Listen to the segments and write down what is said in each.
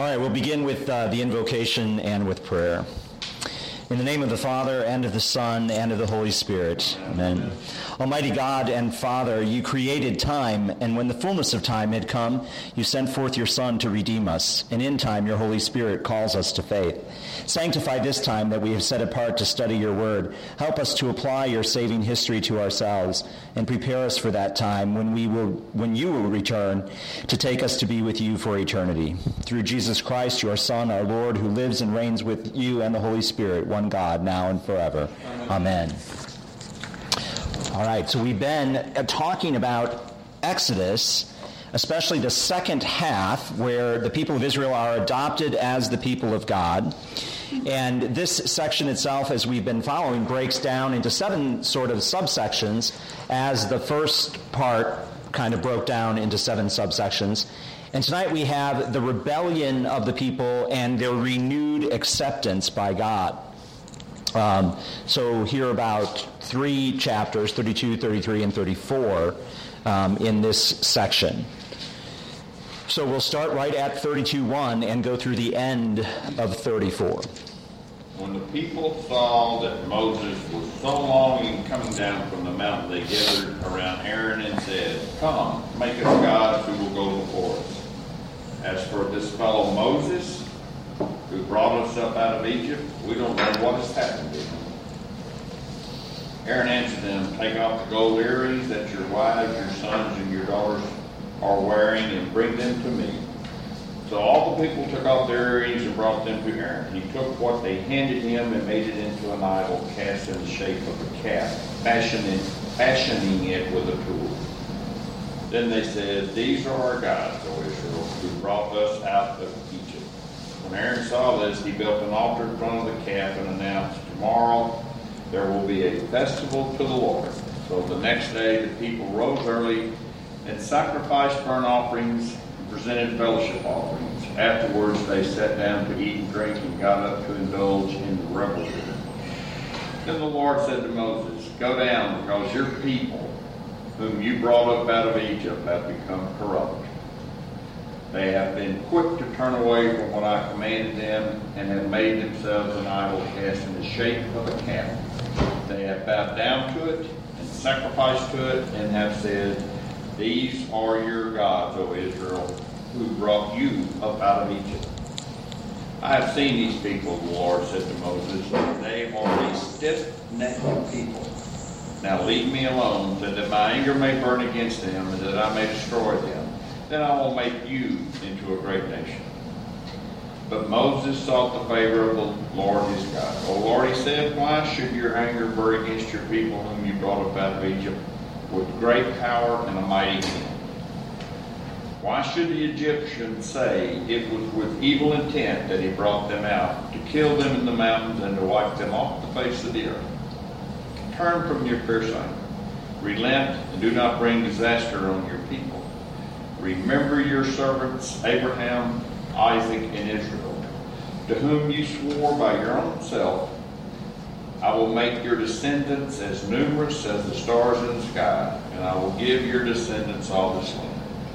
right, we'll begin with the invocation and with prayer. In the name of the Father, and of the Son, and of the Holy Spirit. Amen. Almighty God and Father, you created time, and when the fullness of time had come, you sent forth your Son to redeem us, and in time your Holy Spirit calls us to faith. Sanctify this time that we have set apart to study your word. Help us to apply your saving history to ourselves, and prepare us for that time when you will return to take us to be with you for eternity. Through Jesus Christ, your Son, our Lord, who lives and reigns with you and the Holy Spirit, one God, now and forever. Amen. All right, so we've been talking about Exodus, especially the second half, where the people of Israel are adopted as the people of God. And this section itself, as we've been following, breaks down into 7 sort of subsections, as the first part kind of broke down into 7 subsections. And tonight we have the rebellion of the people and their renewed acceptance by God. So here are about 3 chapters, 32, 33, and 34, in this section. So we'll start right at 32:1 and go through the end of 34. When the people saw that Moses was so long in coming down from the mountain, they gathered around Aaron and said, "Come, make us gods who will go before us. As for this fellow Moses, who brought us up out of Egypt, we don't know what has happened to him." Aaron answered them, "Take off the gold earrings that your wives, your sons, and your daughters are wearing, and bring them to me." So all the people took off their earrings and brought them to Aaron. He took what they handed him and made it into an idol cast in the shape of a calf, fashioning it with a tool. Then they said, "These are our gods, O Israel, who brought us out of Egypt." When Aaron saw this, he built an altar in front of the calf and announced, "Tomorrow there will be a festival to the Lord." So the next day the people rose early and sacrificed burnt offerings and presented fellowship offerings. Afterwards they sat down to eat and drink and got up to indulge in the revelry. Then the Lord said to Moses, "Go down, because your people, whom you brought up out of Egypt, have become corrupt. They have been quick to turn away from what I commanded them, and have made themselves an idol cast in the shape of a calf. They have bowed down to it and sacrificed to it, and have said, 'These are your gods, O Israel, who brought you up out of Egypt.' I have seen these people," the Lord said to Moses. "They are a stiff-necked people. Now leave me alone, so that my anger may burn against them, and that I may destroy them. Then I will make you into a great nation." But Moses sought the favor of the Lord his God. "O Lord," he said, "why should your anger burn against your people whom you brought up out of Egypt with great power and a mighty hand? Why should the Egyptians say it was with evil intent that he brought them out, to kill them in the mountains and to wipe them off the face of the earth? Turn from your fierce anger. Relent and do not bring disaster on your people. Remember your servants Abraham, Isaac, and Israel, to whom you swore by your own self, 'I will make your descendants as numerous as the stars in the sky, and I will give your descendants all this land.'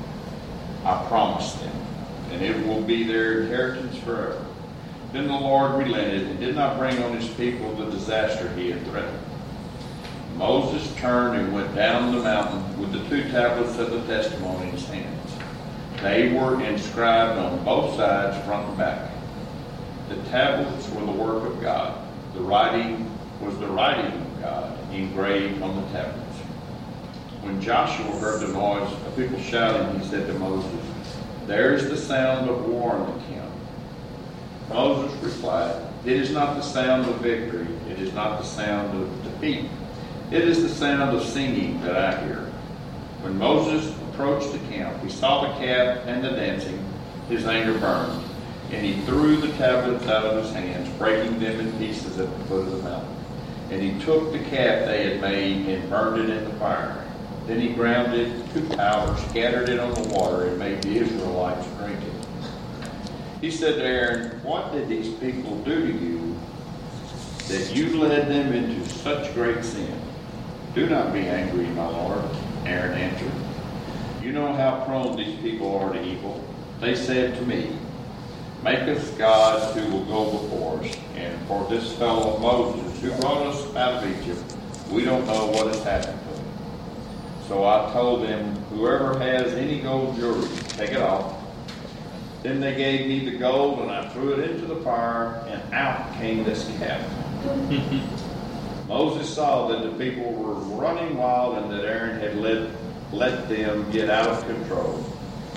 I promised them, and it will be their inheritance forever." Then the Lord relented and did not bring on his people the disaster he had threatened. Moses turned and went down the mountain with the 2 tablets of the testimony in his hands. They were inscribed on both sides, front and back. The tablets were the work of God. The writing was the writing of God engraved on the tablets. When Joshua heard the noise of people shouting, he said to Moses, "There is the sound of war in the camp." Moses replied, "It is not the sound of victory. It is not the sound of defeat. It is the sound of singing that I hear." When Moses approached the camp, he saw the calf and the dancing. His anger burned, and he threw the tablets out of his hands, breaking them in pieces at the foot of the mountain. And he took the calf they had made and burned it in the fire. Then he ground it to powder, scattered it on the water, and made the Israelites drink it. He said to Aaron, "What did these people do to you, that you led them into such great sin?" "Do not be angry, my Lord," Aaron answered. "You know how prone these people are to evil. They said to me, Make us gods who will go before us. And for this fellow Moses, who brought us out of Egypt, we don't know what has happened to him. So I told them, whoever has any gold jewelry, take it off. Then they gave me the gold, and I threw it into the fire, and out came this calf. Moses saw that the people were running wild and that Aaron had let them get out of control,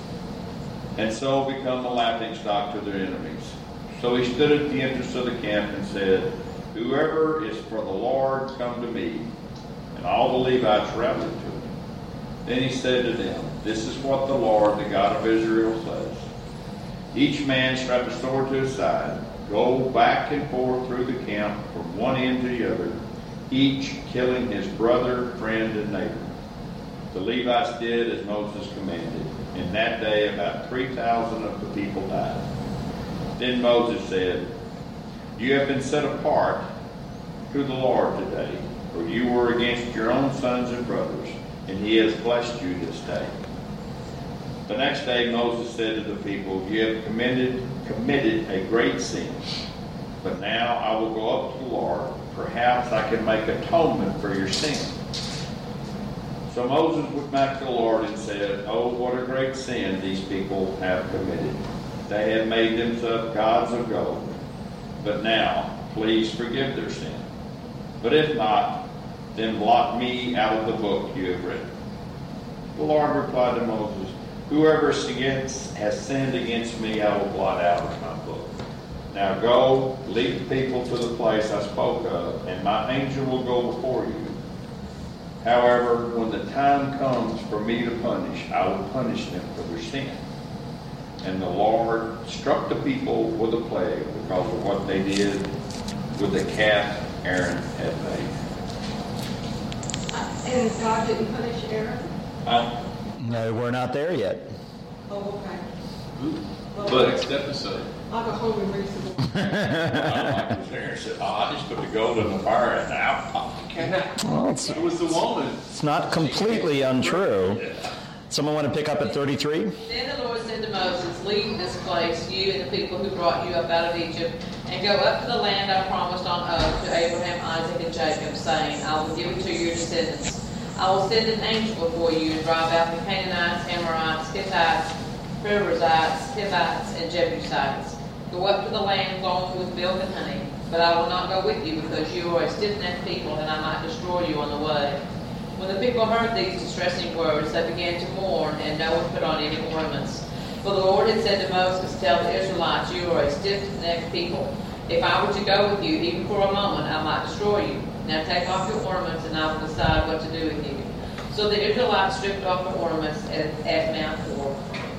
and so become a laughingstock to their enemies. So he stood at the entrance of the camp and said, whoever is for the Lord, come to me. And all the Levites rallied to him. Then he said to them, this is what the Lord, the God of Israel, says. Each man strap a sword to his side, go back and forth through the camp from one end to the other, each killing his brother, friend, and neighbor. The Levites did as Moses commanded. And that day about 3,000 of the people died. Then Moses said, you have been set apart to the Lord today, for you were against your own sons and brothers, and he has blessed you this day. The next day Moses said to the people, you have committed a great sin. But now I will go up to the Lord. Perhaps I can make atonement for your sin. So Moses went back to the Lord and said, oh, what a great sin these people have committed. They have made themselves gods of gold. But now, please forgive their sin. But if not, then blot me out of the book you have written. The Lord replied to Moses, whoever has sinned against me, I will blot out of my book. Now go, lead the people to the place I spoke of, and my angel will go before you. However, when the time comes for me to punish, I will punish them for their sin. And the Lord struck the people with a plague because of what they did with the calf Aaron had made. And God didn't punish Aaron? No, we're not there yet. Oh, okay. Well, next episode. I'll go home and read some more. I was there and said, I just put the gold in the fire and out popped the calf. Well, It was the woman. it's not completely untrue. Someone want to pick up at 33? Then the Lord said to Moses, leave this place, you and the people who brought you up out of Egypt, and go up to the land I promised on oath to Abraham, Isaac, and Jacob, saying, I will give it to your descendants. I will send an angel before you and drive out the Canaanites, Amorites, Hittites, Perizzites, Hivites, and Jebusites. Go up to the land flowing with milk and honey, but I will not go with you because you are a stiff-necked people, and I might destroy you on the way. When the people heard these distressing words, they began to mourn, and no one put on any ornaments. For the Lord had said to Moses, tell the Israelites, you are a stiff-necked people. If I were to go with you, even for a moment, I might destroy you. Now take off your ornaments, and I will decide what to do with you. So the Israelites stripped off the ornaments at Mount Hor.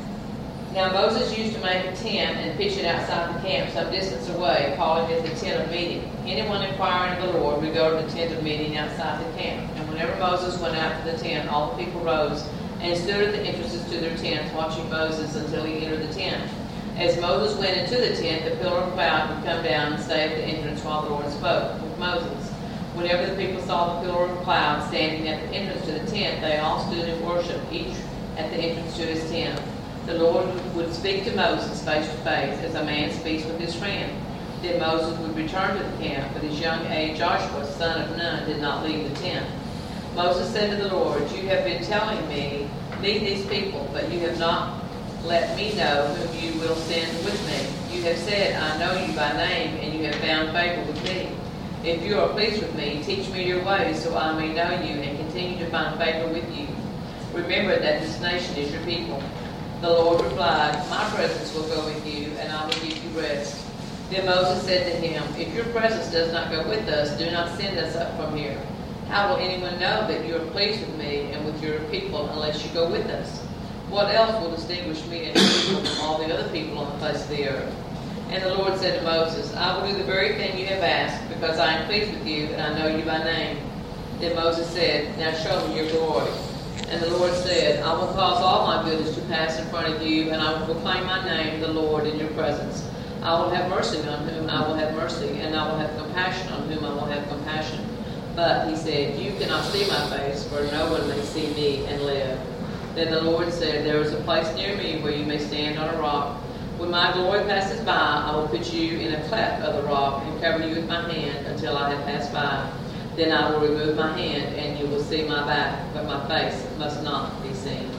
Now Moses used to make a tent and pitch it outside the camp some distance away, calling it the tent of meeting. Anyone inquiring of the Lord would go to the tent of meeting outside the camp. And whenever Moses went out to the tent, all the people rose and stood at the entrances to their tents, watching Moses until he entered the tent. As Moses went into the tent, the pillar of cloud would come down and stay at the entrance while the Lord spoke with Moses. Whenever the people saw the pillar of cloud standing at the entrance to the tent, they all stood and worshipped, each at the entrance to his tent. The Lord would speak to Moses face to face, as a man speaks with his friend. Then Moses would return to the camp, but his young aide Joshua, son of Nun, did not leave the tent. Moses said to the Lord, you have been telling me, lead these people, but you have not let me know whom you will send with me. You have said, I know you by name, and you have found favor with me. If you are pleased with me, teach me your ways, so I may know you and continue to find favor with you. Remember that this nation is your people. The Lord replied, my presence will go with you, and I will give you rest. Then Moses said to him, if your presence does not go with us, do not send us up from here. How will anyone know that you are pleased with me and with your people unless you go with us? What else will distinguish me and your people from all the other people on the face of the earth? And the Lord said to Moses, I will do the very thing you have asked, because I am pleased with you, and I know you by name. Then Moses said, now show me your glory. And the Lord said, I will cause all my goodness to pass in front of you, and I will proclaim my name, the Lord, in your presence. I will have mercy on whom I will have mercy, and I will have compassion on whom I will have compassion. But, he said, you cannot see my face, for no one may see me and live. Then the Lord said, there is a place near me where you may stand on a rock. When my glory passes by, I will put you in a cleft of the rock and cover you with my hand until I have passed by. Then I will remove my hand, and you will see my back, but my face must not be seen.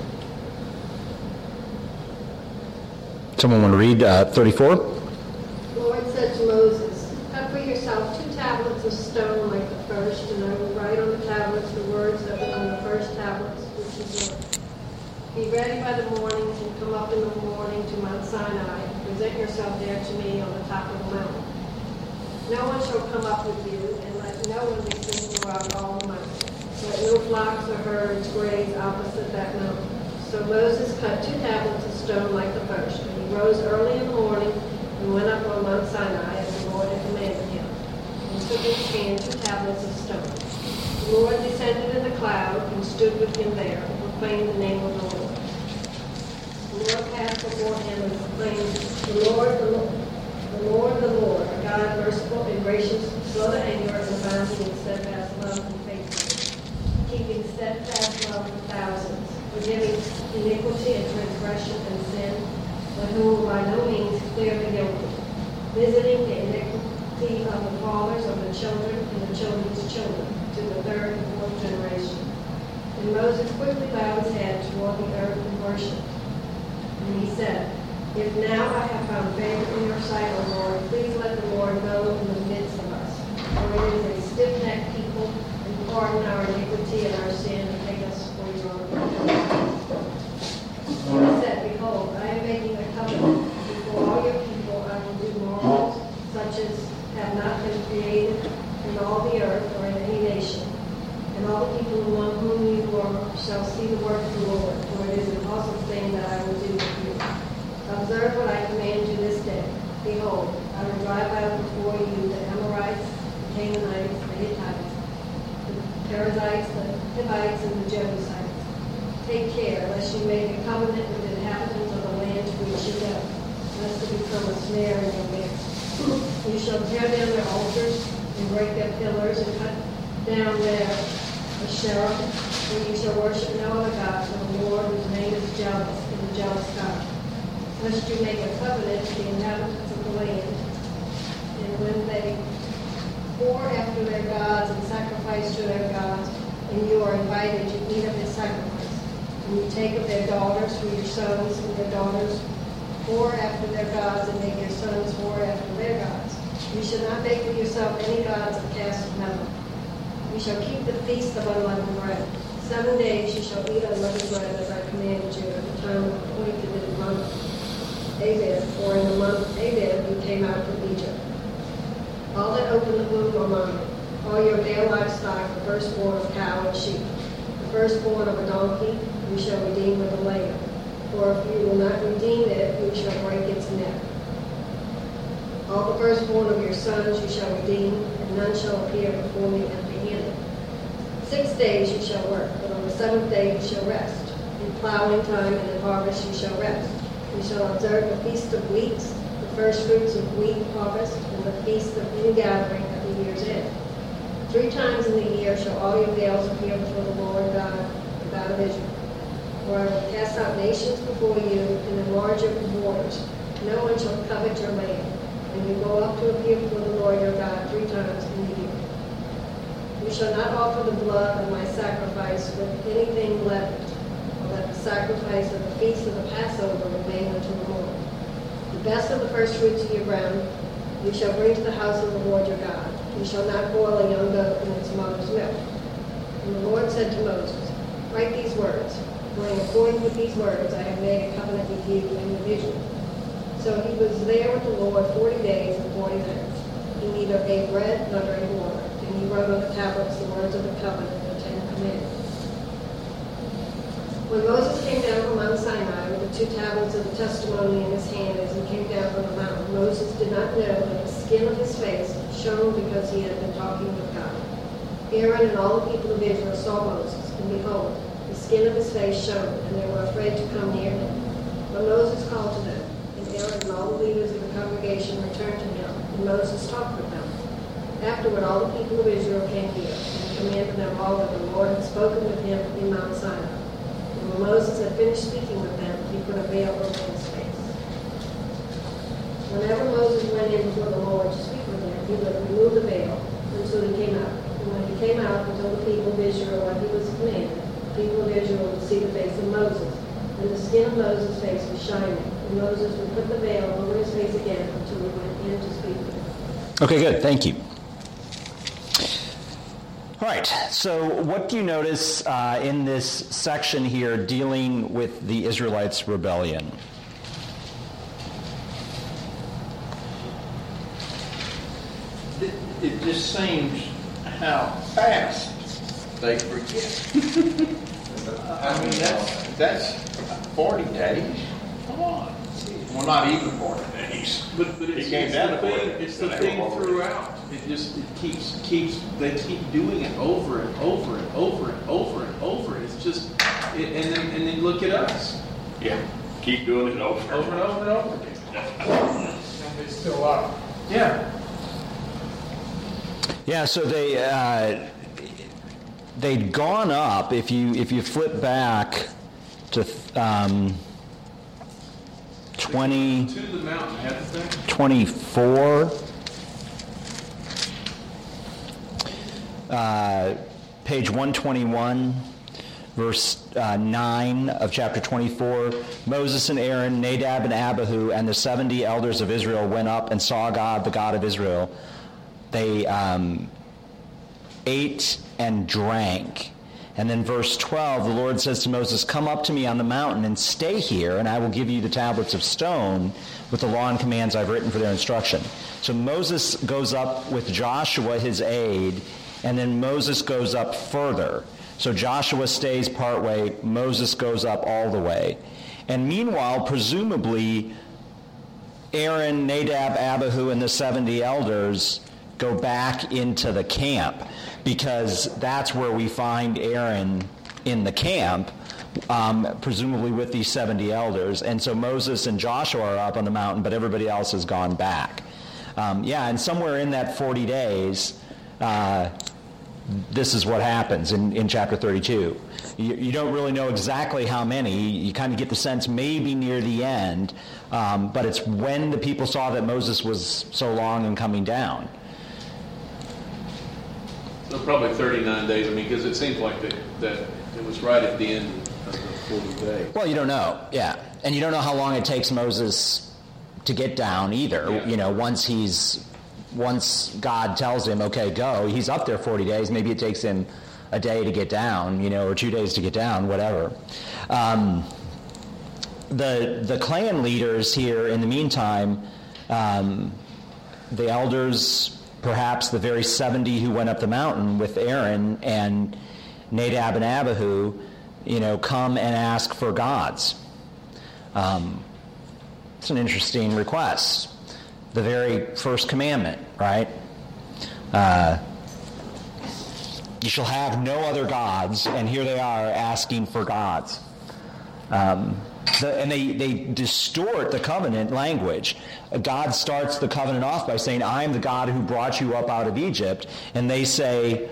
Someone want to read 34? The Lord said to Moses, cut for yourself 2 tablets of stone like the first, and I will write on the tablets the words that were on the first tablets, which is yours. Be ready by the morning and come up in the morning to Mount Sinai and present yourself there to me on the top of the mountain. No one shall come up with you, and let no one be seen throughout all the mountain. Let no flocks or herds graze opposite that mountain. So Moses cut 2 tablets of stone like the first, and he rose early in the morning and went up on Mount Sinai as the Lord had commanded him, and took in his hand 2 tablets of stone. The Lord descended in the cloud and stood with him there, and proclaimed the name of the Lord. The Lord passed before him and proclaimed, the Lord, a God merciful and gracious, slow to anger, and abounding in steadfast love and faithfulness, keeping steadfast love for thousands, forgiving iniquity and transgression and sin, but who will by no means clear the guilty, visiting the iniquity of the fathers of the children and the children's children, to the 3rd and 4th generation. And Moses quickly bowed his head toward the earth and worshipped. And he said, if now I have found favor in your sight, O Lord, please let the Lord go in the midst of us. For it is a stiff-necked people, and pardon our iniquity and our sin, and take us for your own good. He said, behold, I am making a covenant before all your people. I will do marvels such as have not been created in all the earth or in any nation. And all the people among whom you are shall see the work of the Lord, for it is an awesome thing that I will do with you. Observe what I command you this day. Behold, I will drive out before you the Amorites, the Canaanites, the Hittites, the Perizzites, the Hivites, and the Jebusites. Take care, lest you make a covenant with the inhabitants of the land to which you go, lest it become a snare in your midst. You shall tear down their altars and break their pillars and cut down their Asherah, and you shall worship no other God but the Lord, whose name is jealous, and the jealous God. Lest you make a covenant with the inhabitants of the land, and when they pour after their gods and sacrifice to their gods, and you are invited to eat of his sacrifice, and you take of their daughters for your sons, and their daughters pour after their gods, and make your sons pour after their gods. You shall not make for yourself any gods of cast metal. You shall keep the feast of unleavened bread. 7 days you shall eat unleavened bread as I commanded you at the time appointed in the month Abib, for in the month Abib you came out from Egypt. All that open the womb are mine, all your male livestock, the firstborn of cow and sheep, the firstborn of a donkey, you shall redeem with a lamb. For if you will not redeem it, you shall break its neck. All the firstborn of your sons you shall redeem, and none shall appear before me empty-handed. 6 days you shall work, but on the 7th day you shall rest. In plowing time and in harvest you shall rest. You shall observe the feast of weeks, the first fruits of wheat harvest, and the feast of ingathering at the year's end. 3 times in the year shall all your males appear before the Lord God, the God of Israel. For I will cast out nations before you and enlarge your borders. No one shall covet your land. And you go up to appear before the Lord your God 3 times in the year. You shall not offer the blood of my sacrifice with anything leavened, or let the sacrifice of the feast of the Passover remain until the morning. The best of the first fruits of your ground you shall bring to the house of the Lord your God. You shall not boil a young goat in its mother's milk. And the Lord said to Moses, write these words, for in accordance with these words I have made a covenant with you individually. So he was there with the Lord 40 days and 40 nights. He neither ate bread nor drank water, and he wrote on the tablets the words of the covenant, the 10 Commandments. When Moses came down from Mount Sinai with the 2 tablets of the testimony in his hand as he came down from the mountain, Moses did not know that the skin of his face shone because he had been talking with God. Aaron and all the people of Israel saw Moses, and behold, the skin of his face shone, and they were afraid to come near him. But Moses called to them, and Aaron and all the leaders of the congregation returned to him, and Moses talked with them. Afterward, all the people of Israel came here, and commanded them all that the Lord had spoken with him in Mount Sinai. And when Moses had finished speaking with them, he put a veil over his face. Whenever Moses went in before the Lord to speak with him, he would remove the veil until he came out. And when he came out and told the people of Israel what he was commanded, the people of Israel would see the face of Moses. And the skin of Moses' face was shining. And Moses would put the veil over his face again until he went in to speak with him. Okay, good. Thank you. All right. So what do you notice in this section here dealing with the Israelites' rebellion? It just seems how fast they forget. I mean, that's 40 days. Come on. Well, not even 40 days. But it's the thing throughout. They keep doing it over and over and over and over and over. It's just, and then look at us. Yeah. Keep doing it over and over and over again. And it's still up. Yeah. Yeah, so they'd gone up. If you flip back to 20 to the mountain, have the thing. 24, page 121, verse 9 of chapter 24. Moses and Aaron, Nadab and Abihu, and the 70 elders of Israel went up and saw God, the God of Israel. They ate and drank. And then verse 12, the Lord says to Moses, "Come up to me on the mountain and stay here, and I will give you the tablets of stone with the law and commands I've written for their instruction." So Moses goes up with Joshua, his aide, and then Moses goes up further. So Joshua stays part way, Moses goes up all the way. And meanwhile, presumably, Aaron, Nadab, Abihu, and the 70 elders go back into the camp, because that's where we find Aaron in the camp, presumably with these 70 elders. And so Moses and Joshua are up on the mountain, but everybody else has gone back. And somewhere in that 40 days, this is what happens in chapter 32. You don't really know exactly how many. You kind of get the sense maybe near the end, but it's when the people saw that Moses was so long in coming down. So probably 39 days. I mean, because it seems like that it was right at the end of the 40 days. Well, you don't know, yeah, and you don't know how long it takes Moses to get down either. Yeah. You know, once God tells him, "Okay, go," he's up there 40 days. Maybe it takes him a day to get down, or 2 days to get down, whatever. The clan leaders here, in the meantime, the elders. Perhaps the very 70 who went up the mountain with Aaron and Nadab and Abihu, come and ask for gods. It's an interesting request. The very first commandment, right? You shall have no other gods, and here they are asking for gods. And they distort the covenant language. God starts the covenant off by saying, "I am the God who brought you up out of Egypt." And they say,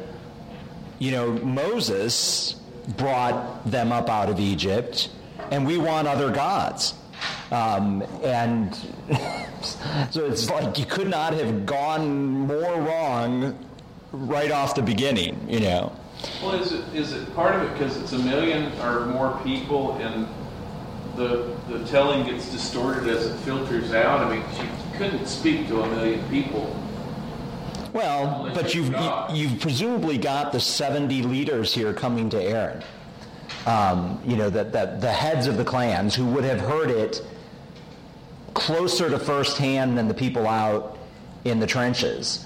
Moses brought them up out of Egypt, and we want other gods. And so it's like you could not have gone more wrong right off the beginning, Well, is it part of it because it's 1 million or more people, and the telling gets distorted as it filters out? I mean, you couldn't speak to 1 million people. Well, but you've presumably got the 70 leaders here coming to Aaron. The heads of the clans who would have heard it closer to firsthand than the people out in the trenches.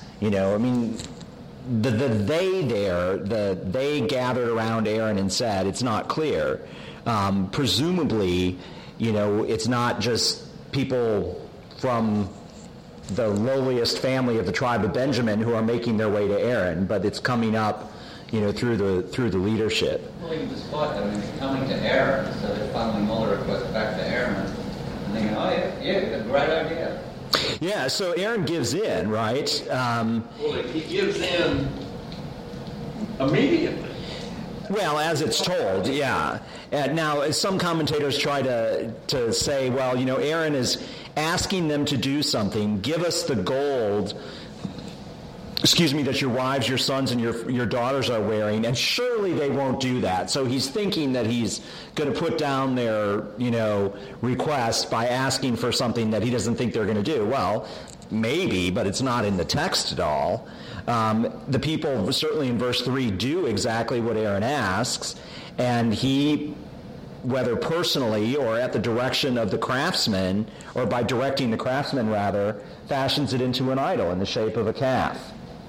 They gathered around Aaron and said, it's not clear. Presumably, it's not just people from the lowliest family of the tribe of Benjamin who are making their way to Aaron, but it's coming up, through the leadership. Well, even despite that, it's coming to Aaron, so they're funneling all the requests back to Aaron, and thinking, oh yeah, great idea. Yeah, so Aaron gives in, right? Well, he gives in immediately. Well, as it's told, yeah. Now, some commentators try to say, well, Aaron is asking them to do something. Give us the gold, that your wives, your sons, and your daughters are wearing, and surely they won't do that. So he's thinking that he's going to put down their, request by asking for something that he doesn't think they're going to do. Well, maybe, but it's not in the text at all. The people, certainly in verse 3, do exactly what Aaron asks, and he, whether personally or at the direction of the craftsman, or by directing the craftsman rather, fashions it into an idol in the shape of a calf.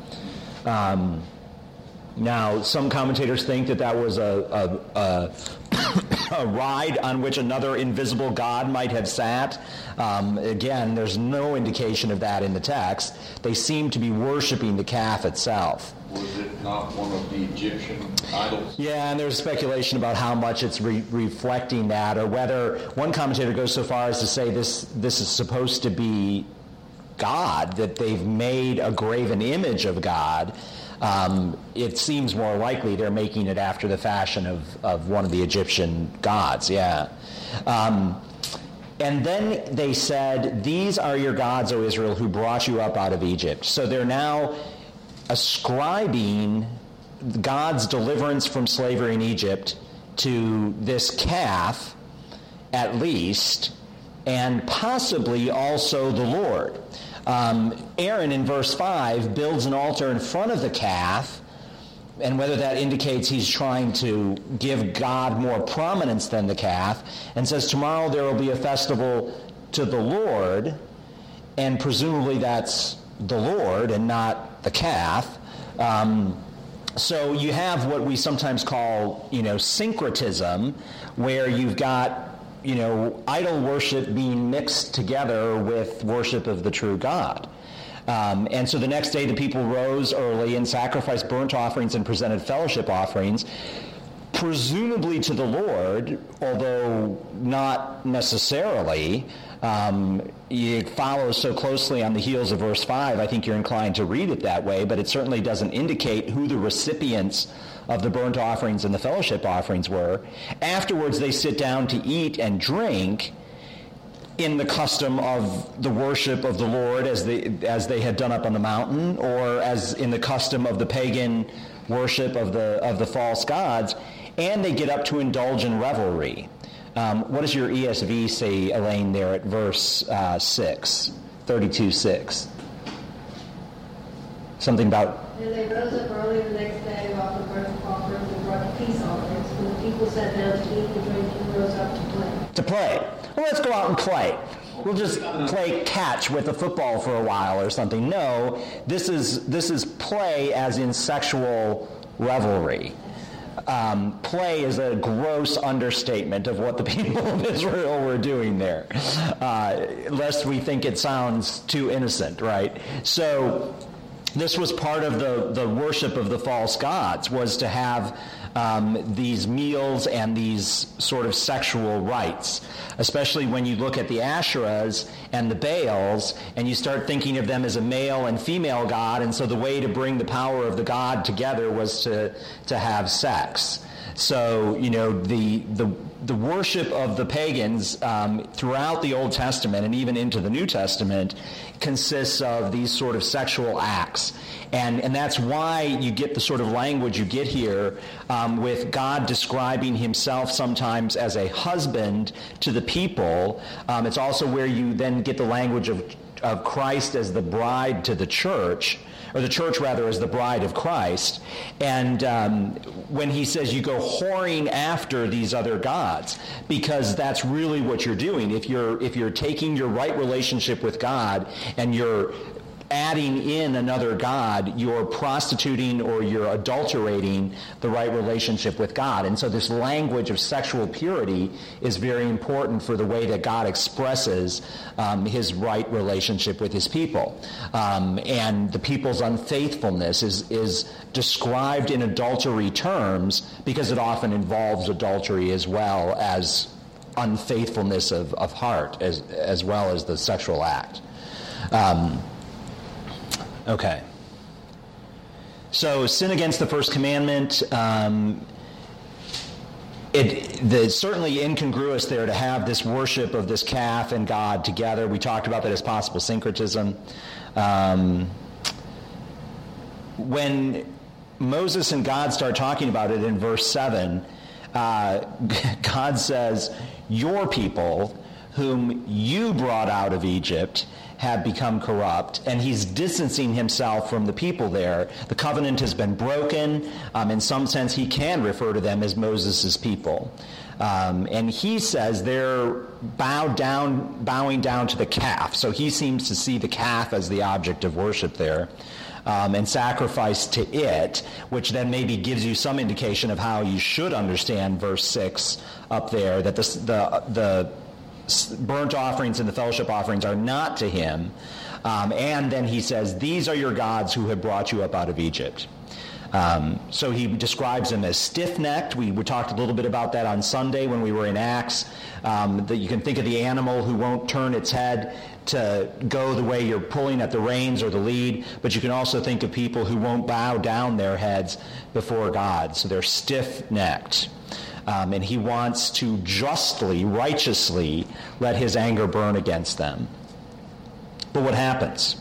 Now, some commentators think that was a ride on which another invisible god might have sat. Again, there's no indication of that in the text. They seem to be worshiping the calf itself. Was it not one of the Egyptian idols? Yeah, and there's speculation about how much it's reflecting that, or whether one commentator goes so far as to say this is supposed to be God, that they've made a graven image of God. It seems more likely they're making it after the fashion of one of the Egyptian gods, yeah. And then they said, "These are your gods, O Israel, who brought you up out of Egypt." So they're now ascribing God's deliverance from slavery in Egypt to this calf, at least, and possibly also the Lord. Aaron, in verse 5, builds an altar in front of the calf, and whether that indicates he's trying to give God more prominence than the calf, and says tomorrow there will be a festival to the Lord, and presumably that's the Lord and not the calf. So you have what we sometimes call, syncretism, where you've got idol worship being mixed together with worship of the true God. And so the next day the people rose early and sacrificed burnt offerings and presented fellowship offerings, presumably to the Lord, although not necessarily. It follows so closely on the heels of verse 5, I think you're inclined to read it that way, but it certainly doesn't indicate who the recipients of the burnt offerings and the fellowship offerings were. Afterwards, they sit down to eat and drink in the custom of the worship of the Lord as they had done up on the mountain, or as in the custom of the pagan worship of the false gods, and they get up to indulge in revelry. What does your ESV say, Elaine, there at verse 6, 32:6? Something about... And they rose up early the next day to offer burnt offerings and brought peace offerings. When the people sat down to eat and drink, and rose up to play. To play. Well, let's go out and play. We'll just play catch with a football for a while or something. No, this is play as in sexual revelry. Play is a gross understatement of what the people of Israel were doing there, lest we think it sounds too innocent, right? So this was part of the worship of the false gods, was to have these meals and these sort of sexual rites, especially when you look at the Asherahs and the Baals, and you start thinking of them as a male and female god, and so the way to bring the power of the god together was to have sex. So, the worship of the pagans throughout the Old Testament and even into the New Testament consists of these sort of sexual acts. And that's why you get the sort of language you get here with God describing himself sometimes as a husband to the people. It's also where you then get the language of Christ as the bride to the church, or the church rather as the bride of Christ. And when he says you go whoring after these other gods, because that's really what you're doing. If you're taking your right relationship with God and you're adding in another god, you're prostituting or you're adulterating the right relationship with God. And so this language of sexual purity is very important for the way that God expresses his right relationship with his people. And the people's unfaithfulness is described in adultery terms because it often involves adultery as well as unfaithfulness of heart as well as the sexual act. Okay. So sin against the first commandment. It's certainly incongruous there to have this worship of this calf and God together. We talked about that as possible syncretism. When Moses and God start talking about it in verse 7, God says, your people, whom you brought out of Egypt, have become corrupt, and he's distancing himself from the people there. The covenant has been broken. In some sense, he can refer to them as Moses' people. And he says they're bowing down to the calf. So he seems to see the calf as the object of worship there, and sacrifice to it, which then maybe gives you some indication of how you should understand verse 6 up there, that the burnt offerings and the fellowship offerings are not to him. And then he says, these are your gods who have brought you up out of Egypt. So he describes them as stiff-necked. We talked a little bit about that on Sunday when we were in Acts, that you can think of the animal who won't turn its head to go the way you're pulling at the reins or the lead, but you can also think of people who won't bow down their heads before God. So they're stiff-necked. And he wants to justly, righteously let his anger burn against them. But what happens?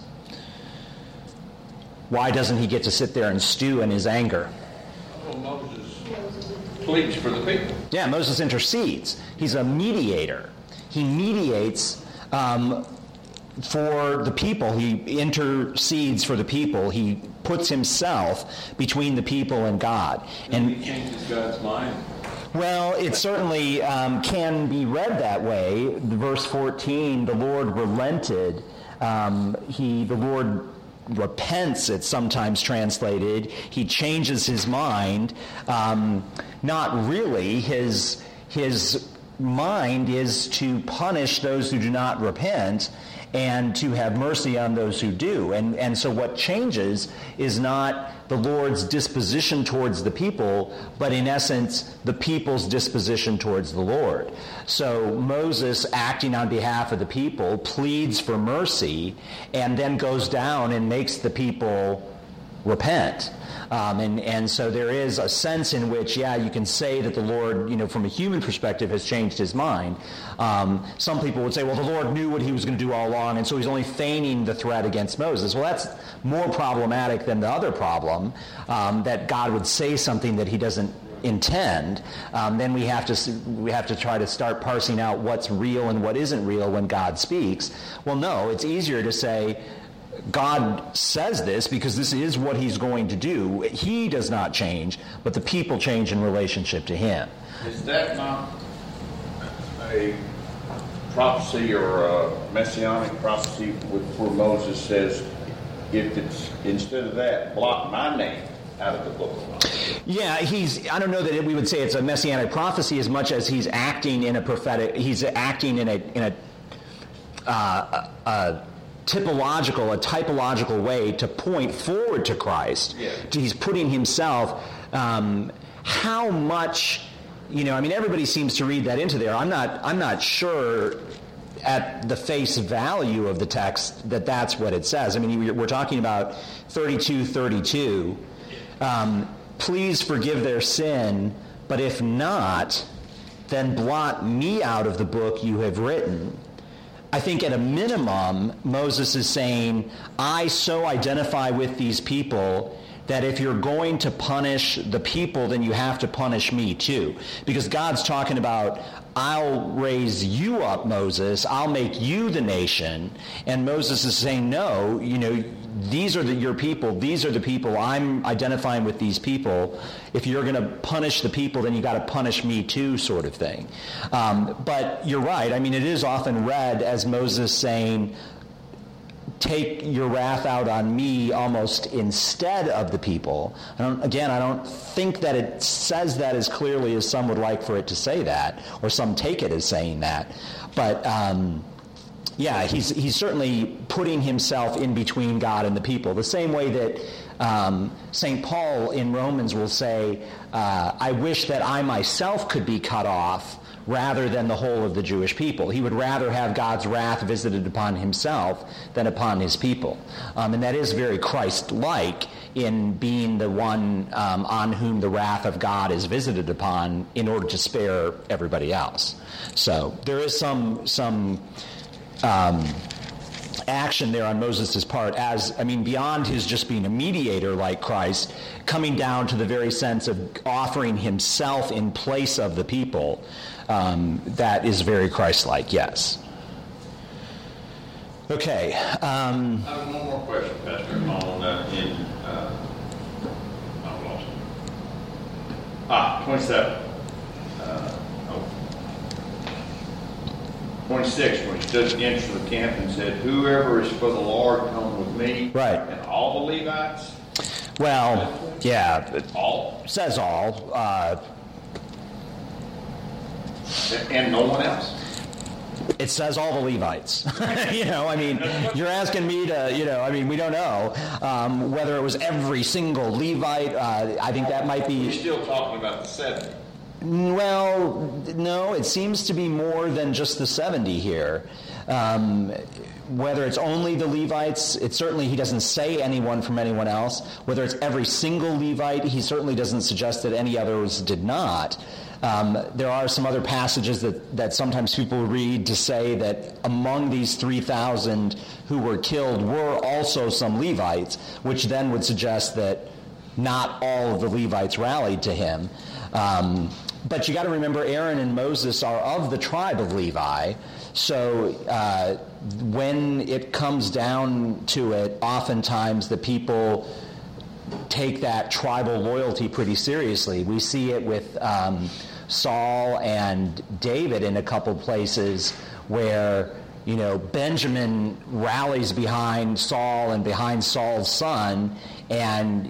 Why doesn't he get to sit there and stew in his anger? Well, Moses pleads for the people. Yeah, Moses intercedes. He's a mediator. He mediates for the people. He intercedes for the people. He puts himself between the people and God. And he changes God's mind. Well, it certainly can be read that way. Verse 14, the Lord relented. The Lord repents, it's sometimes translated. He changes his mind. Not really. His mind is to punish those who do not repent and to have mercy on those who do. And so what changes is not the Lord's disposition towards the people, but in essence, the people's disposition towards the Lord. So Moses, acting on behalf of the people, pleads for mercy and then goes down and makes the people repent. And so there is a sense in which, you can say that the Lord, from a human perspective, has changed his mind. Some people would say, well, the Lord knew what he was going to do all along, and so he's only feigning the threat against Moses. Well, that's more problematic than the other problem, that God would say something that he doesn't intend. Then we have to try to start parsing out what's real and what isn't real when God speaks. Well, no, it's easier to say, God says this because this is what he's going to do. He does not change, but the people change in relationship to him. Is that not a prophecy or a messianic prophecy where Moses says, if it's instead of that, blot my name out of the book of life? Yeah, I don't know that we would say it's a messianic prophecy as much as he's acting in a typological way to point forward to Christ. Yeah. He's putting himself, how much, everybody seems to read that into there. I'm not sure at the face value of the text that that's what it says. We're talking about 32:32. Please forgive their sin, but if not, then blot me out of the book you have written. I think at a minimum, Moses is saying, I so identify with these people that if you're going to punish the people, then you have to punish me too. Because God's talking about, I'll raise you up, Moses. I'll make you the nation. And Moses is saying, no, these are your people. These are the people. I'm identifying with these people. If you're going to punish the people, then you got to punish me too, sort of thing. But you're right. It is often read as Moses saying, take your wrath out on me almost instead of the people. I don't think that it says that as clearly as some would like for it to say that, or some take it as saying that. But he's certainly putting himself in between God and the people. The same way that St. Paul in Romans will say, I wish that I myself could be cut off rather than the whole of the Jewish people. He would rather have God's wrath visited upon himself than upon his people. And that is very Christ-like in being the one on whom the wrath of God is visited upon in order to spare everybody else. So there is some action there on Moses' part beyond his just being a mediator like Christ, coming down to the very sense of offering himself in place of the people. That is very Christ-like, yes. Okay. I have one more question, Pastor, on I've lost it. 27. 26, when he stood at the entrance of the camp and said, "Whoever is for the Lord, come with me." Right. And all the Levites? Well, yeah. All? It says all. And no one else? It says all the Levites. You're asking me to, we don't know whether it was every single Levite. I think that might be... You're still talking about the 70. Well, no, it seems to be more than just the 70 here. Whether it's only the Levites, he doesn't say anyone from anyone else. Whether it's every single Levite, he certainly doesn't suggest that any others did not. There are some other passages that sometimes people read to say that among these 3,000 who were killed were also some Levites, which then would suggest that not all of the Levites rallied to him. But you got to remember, Aaron and Moses are of the tribe of Levi, so when it comes down to it, oftentimes the people take that tribal loyalty pretty seriously. We see it with Saul and David in a couple places where, Benjamin rallies behind Saul and behind Saul's son, and,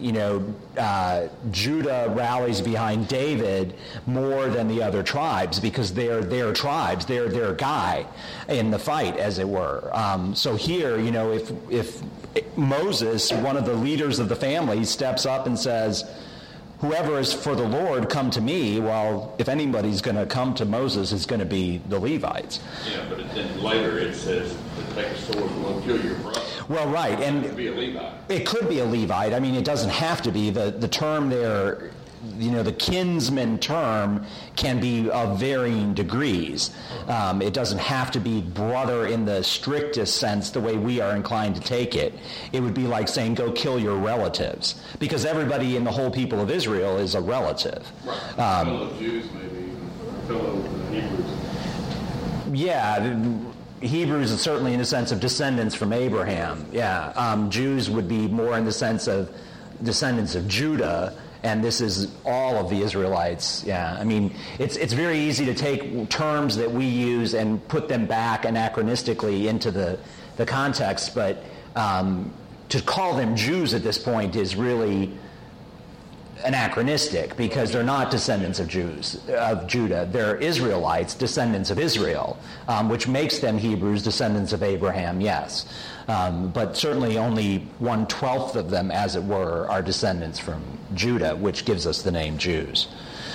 Judah rallies behind David more than the other tribes because they're their tribes. They're their guy in the fight, as it were. So here, if Moses, one of the leaders of the family, steps up and says, "Whoever is for the Lord, come to me." Well, if anybody's going to come to Moses, it's going to be the Levites. Yeah, but then later it says to take a sword and go kill your brother. Well, right, and it could be a Levite. It could be a Levite. It doesn't have to be. The term there, the kinsman term can be of varying degrees. It doesn't have to be brother in the strictest sense, the way we are inclined to take it. It would be like saying, go kill your relatives, because everybody in the whole people of Israel is a relative. Right. Fellow Jews, maybe, fellow Hebrews. Yeah, Hebrews is certainly in the sense of descendants from Abraham. Yeah, Jews would be more in the sense of descendants of Judah. And this is all of the Israelites. Yeah, it's very easy to take terms that we use and put them back anachronistically into the context, but to call them Jews at this point is really anachronistic because they're not descendants of Judah. They're Israelites, descendants of Israel, which makes them Hebrews, descendants of Abraham, yes. But certainly only 1/12 of them, as it were, are descendants from Judah, which gives us the name Jews.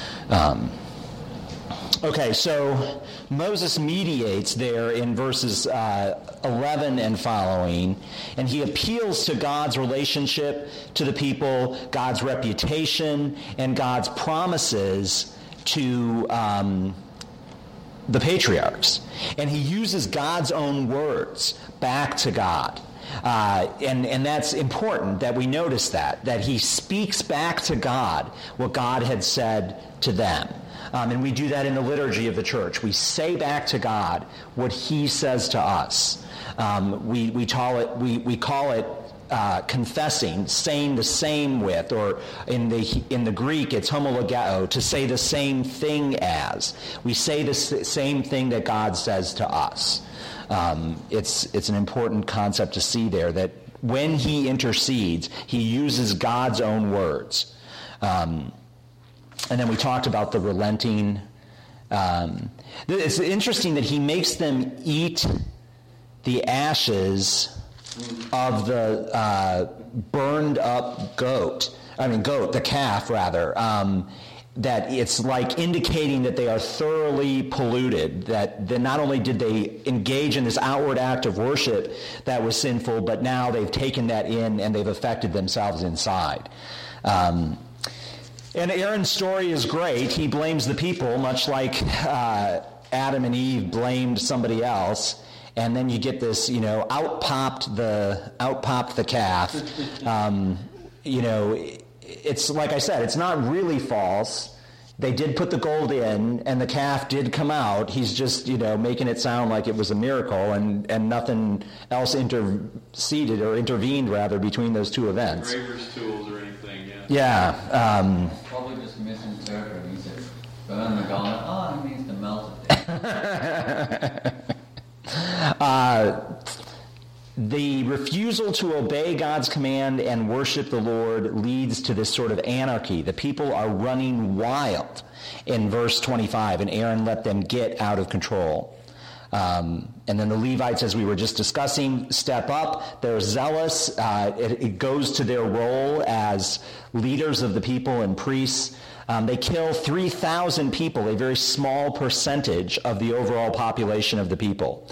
Okay, so Moses mediates there in verses 11 and following, and he appeals to God's relationship to the people, God's reputation, and God's promises to the patriarchs. And he uses God's own words back to God. And that's important that we notice that he speaks back to God what God had said to them. And we do that in the liturgy of the church. We say back to God what he says to us. We call it confessing, saying the same with, or in the Greek it's homologeo, to say the same thing as. We say the same thing that God says to us. It's an important concept to see there, that when he intercedes, he uses God's own words. And then we talked about the relenting. It's interesting that he makes them eat the ashes of the burned up the calf rather. that it's like indicating that they are thoroughly polluted, that not only did they engage in this outward act of worship that was sinful, but now they've taken that in and they've affected themselves inside. And Aaron's story is great. He blames the people, much like Adam and Eve blamed somebody else. And then you get this, out popped the calf. It's like I said, it's not really false. They did put the gold in, and the calf did come out. He's just, making it sound like it was a miracle, and nothing else intervened between those two events. Graver's tools or anything, yeah. Yeah. Probably just misinterpreting. He said, burn the garlic. Oh, it means to melt it. The refusal to obey God's command and worship the Lord leads to this sort of anarchy. The people are running wild in verse 25, and Aaron let them get out of control. And then the Levites, as we were just discussing, step up. They're zealous. It goes to their role as leaders of the people and priests. They kill 3,000 people, a very small percentage of the overall population of the people.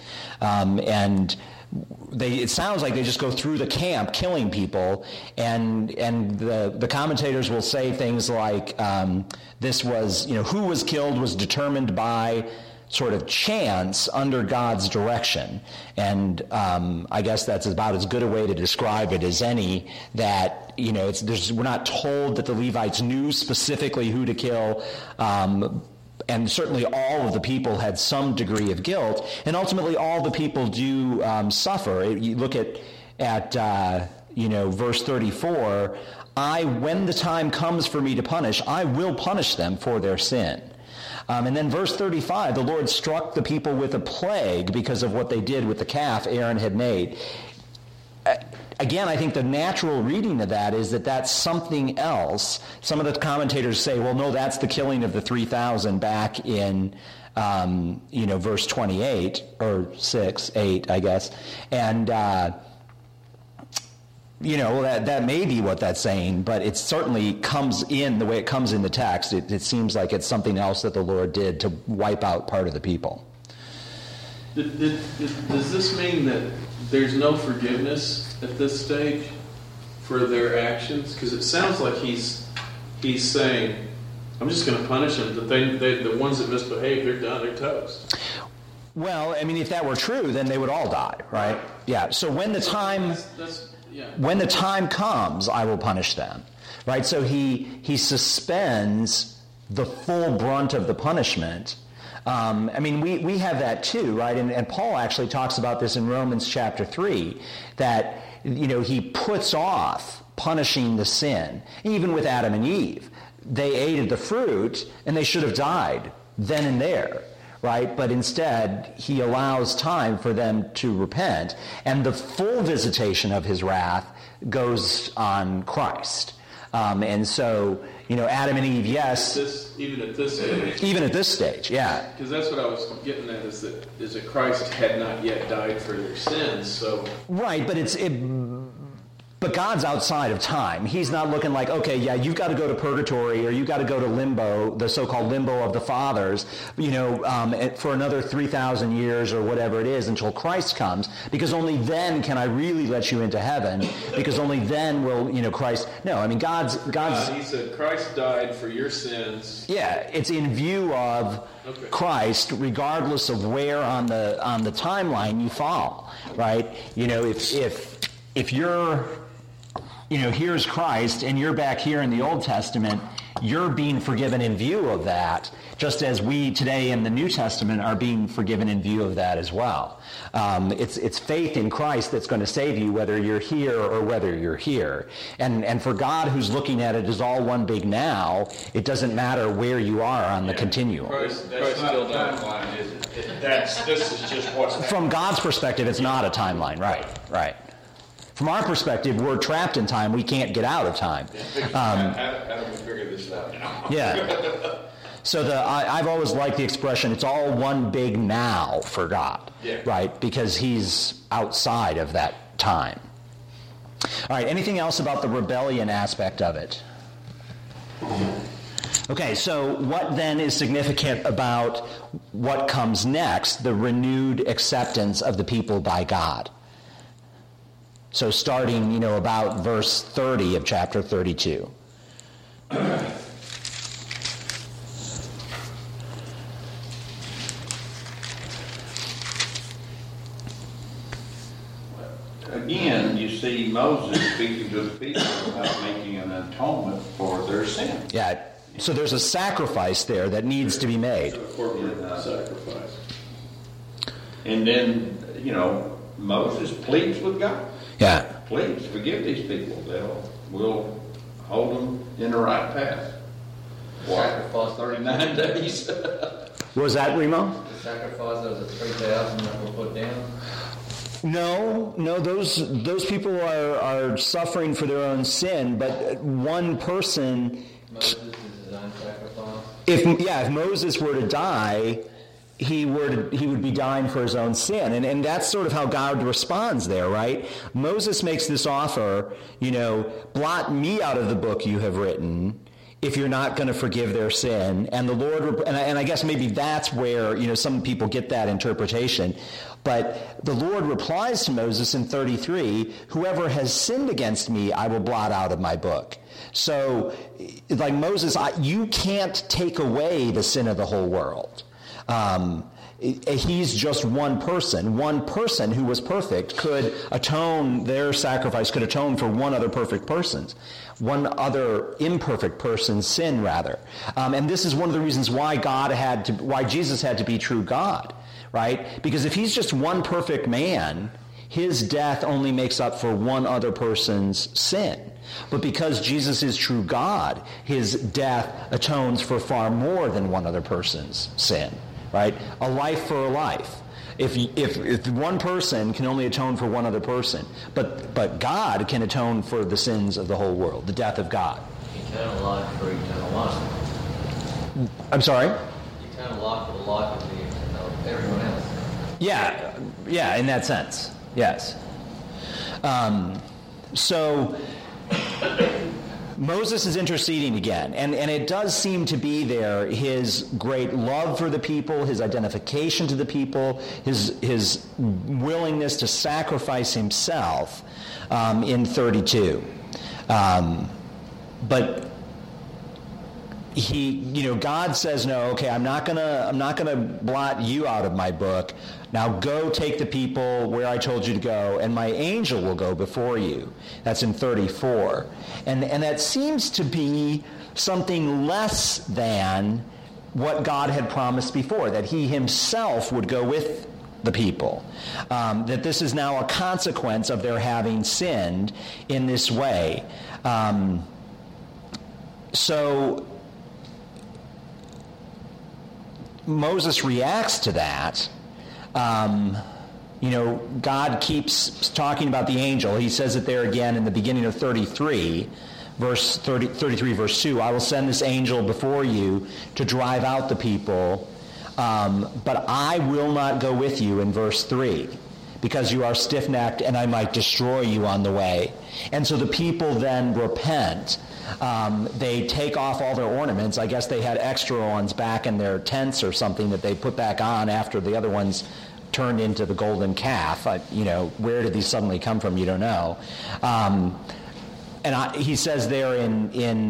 It sounds like they just go through the camp killing people, and the commentators will say things like this was, who was killed was determined by sort of chance under God's direction. And I guess that's about as good a way to describe it as any, that, we're not told that the Levites knew specifically who to kill, and certainly all of the people had some degree of guilt, and ultimately all the people do suffer. You look at verse 34, when the time comes for me to punish, I will punish them for their sin. And then verse 35, the Lord struck the people with a plague because of what they did with the calf Aaron had made. Again, I think the natural reading of that is that that's something else. Some of the commentators say, well, no, that's the killing of the 3,000 back in, verse 28, or 8, I guess. And, that may be what that's saying, but it certainly comes in the way it comes in the text. It seems like it's something else that the Lord did to wipe out part of the people. Does this mean that there's no forgiveness at this stage for their actions? Because it sounds like he's saying, I'm just going to punish them. The ones that misbehave, they're done, they're toast. Well, if that were true, then they would all die, right? Yeah. So when the time comes, I will punish them, right? So he suspends the full brunt of the punishment. We have that too, right? And Paul actually talks about this in Romans chapter 3, that, he puts off punishing the sin. Even with Adam and Eve, they ate the fruit and they should have died then and there, right? But instead, he allows time for them to repent, and the full visitation of his wrath goes on Christ. And so, Adam and Eve, yes. Even at this stage. Even at this stage, yeah. Because that's what I was getting at, is that Christ had not yet died for their sins, so. Right, but but God's outside of time. He's not looking like, okay, yeah, you've got to go to purgatory, or you've got to go to limbo, the so-called limbo of the fathers, for another 3,000 years or whatever it is until Christ comes, because only then can I really let you into heaven, because only then will, Christ. No, God's. He said Christ died for your sins. Yeah, it's in view of Christ, regardless of where on the timeline you fall, right? If you're, here's Christ, and you're back here in the Old Testament, you're being forgiven in view of that, just as we today in the New Testament are being forgiven in view of that as well. It's faith in Christ that's going to save you, whether you're here or whether you're here. And for God, who's looking at it as all one big now, it doesn't matter where you are on the continuum. Christ still timeline, is it? This is just what's happening. From God's perspective, it's not a timeline, right. From our perspective, we're trapped in time. We can't get out of time. How do we figure this out now? Yeah. So I've always liked the expression, it's all one big now for God, right? Because he's outside of that time. All right, anything else about the rebellion aspect of it? Okay, so what then is significant about what comes next, the renewed acceptance of the people by God? So starting, about verse 30 of chapter 32. Again, you see Moses speaking to the people about making an atonement for their sin. Yeah, so there's a sacrifice there that needs to be made. Corporate sacrifice. And then, Moses pleads with God. Yeah. Please forgive these people. We'll hold them in the right path. Sacrifice 39 days. What was that, Remo? The sacrifice of the 3,000 that were put down. No, those people are suffering for their own sin, but one person. Moses is his own sacrifice. If Moses were to die, he would be dying for his own sin, and that's sort of how God responds there, right? Moses makes this offer, blot me out of the book you have written, if you're not going to forgive their sin. And the Lord, and I guess maybe that's where, some people get that interpretation. But the Lord replies to Moses in 33, whoever has sinned against me, I will blot out of my book. So, like Moses, you can't take away the sin of the whole world. He's just one person. One person who was perfect could atone, their sacrifice could atone for one other imperfect person's sin, rather. And this is one of the reasons why why Jesus had to be true God, right? Because if he's just one perfect man, his death only makes up for one other person's sin. But because Jesus is true God, his death atones for far more than one other person's sin. Right? A life for a life. If one person can only atone for one other person, but God can atone for the sins of the whole world, the death of God. Eternal life for eternal life. I'm sorry? Eternal life for the life of everyone else. Yeah, in that sense, yes. So Moses is interceding again, and it does seem to be there his great love for the people, his identification to the people, his willingness to sacrifice himself in 32. But God says, no, okay, I'm not gonna blot you out of my book. Now go take the people where I told you to go, and my angel will go before you. That's in 34. And that seems to be something less than what God had promised before, that he himself would go with the people. That this is now a consequence of their having sinned in this way. So Moses reacts to that. God keeps talking about the angel. He says it there again in the beginning of 33, verse 2. I will send this angel before you to drive out the people, but I will not go with you in verse 3, because you are stiff-necked and I might destroy you on the way. And so the people then repent. They take off all their ornaments. I guess they had extra ones back in their tents or something that they put back on after the other ones turned into the golden calf. Where did these suddenly come from? You don't know. He says there in